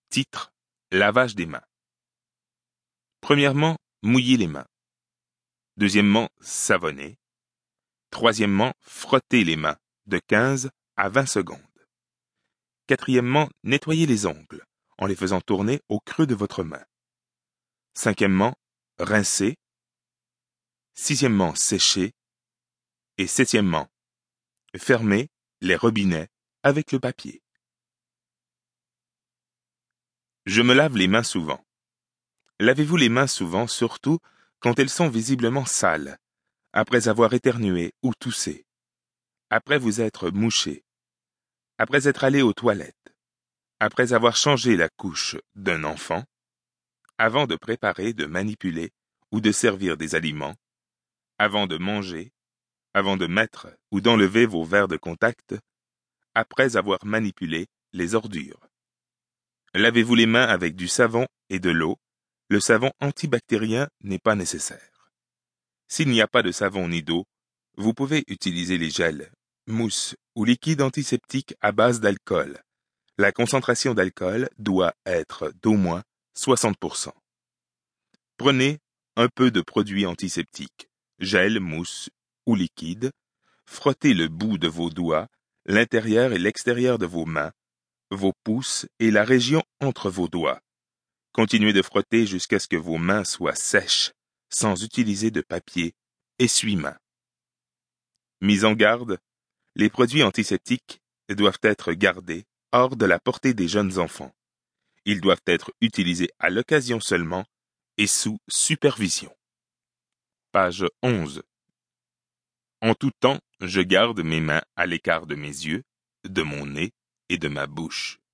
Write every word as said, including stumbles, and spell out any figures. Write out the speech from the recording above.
Titre: Lavage des mains. Premièrement, mouiller les mains. Deuxièmement, savonner. Troisièmement, frotter les mains de quinze à vingt secondes. Quatrièmement, nettoyer les ongles en les faisant tourner au creux de votre main. Cinquièmement, rincer. Sixièmement, sécher. Et septièmement, fermer les robinets avec le papier. Je me lave les mains souvent. Lavez-vous les mains souvent, surtout quand elles sont visiblement sales, après avoir éternué ou toussé, après vous être mouché, après être allé aux toilettes, après avoir changé la couche d'un enfant, avant de préparer, de manipuler ou de servir des aliments, avant de manger, avant de mettre ou d'enlever vos verres de contact, après avoir manipulé les ordures. Lavez-vous les mains avec du savon et de l'eau. Le savon antibactérien n'est pas nécessaire. S'il n'y a pas de savon ni d'eau, vous pouvez utiliser les gels, mousses ou liquides antiseptiques à base d'alcool. La concentration d'alcool doit être d'au moins soixante pour cent. Prenez un peu de produit antiseptique, gel, mousse ou liquide, frottez le bout de vos doigts, l'intérieur et l'extérieur de vos mains, vos pouces et la région entre vos doigts. Continuez de frotter jusqu'à ce que vos mains soient sèches, sans utiliser de papier essuie-mains. Mise en garde, les produits antiseptiques doivent être gardés hors de la portée des jeunes enfants. Ils doivent être utilisés à l'occasion seulement et sous supervision. Page onze. En tout temps, je garde mes mains à l'écart de mes yeux, de mon nez et de ma bouche.